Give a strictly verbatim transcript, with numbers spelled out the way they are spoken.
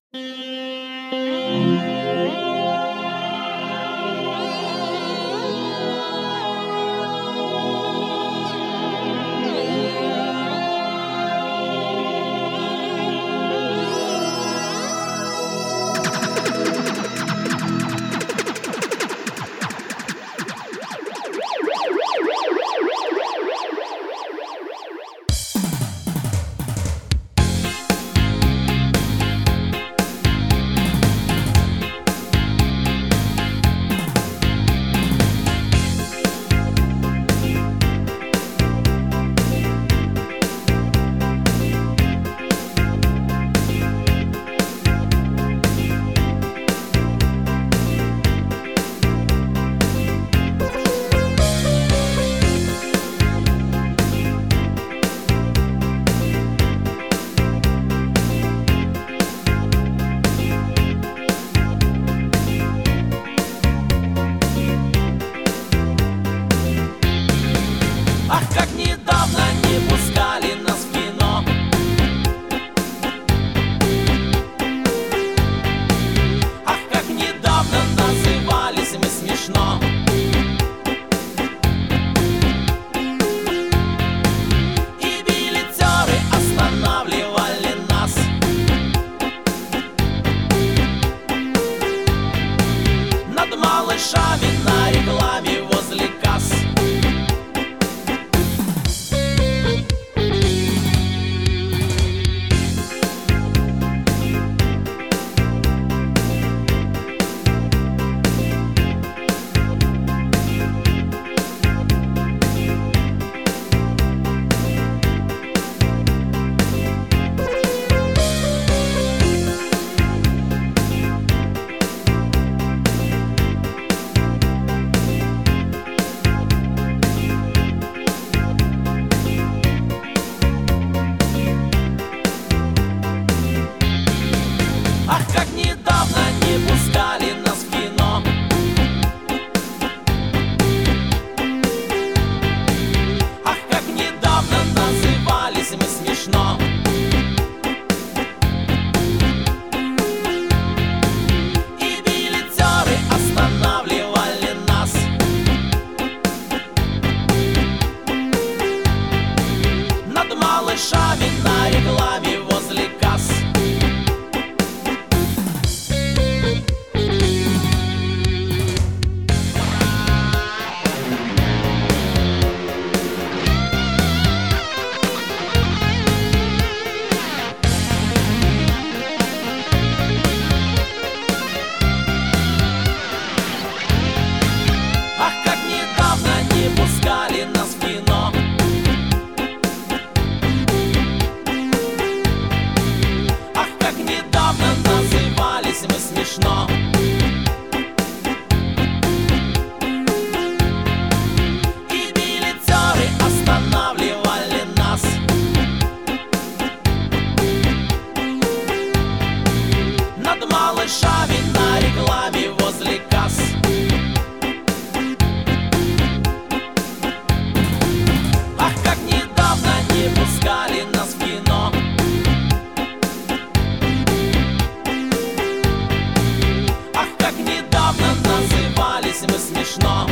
Ах, как недавно не пускали нас в кино. Ах, как недавно назывались мы смешно. И билетеры останавливали нас. Над малышами на рекламе возле касс. Ах, как недавно не пускали нас в кино. Ах, как недавно назывались мы смешно. И билетеры останавливали нас. Над малышами на рекламе возле касс. Ах, как недавно не пускали нас в кино. Ах, как недавно назывались мы смешно. И билетеры останавливали нас. Над малышами на рекламе возле касс. Ах, как недавно не пускали нас в кино. Ах, как недавно назывались мы смешно.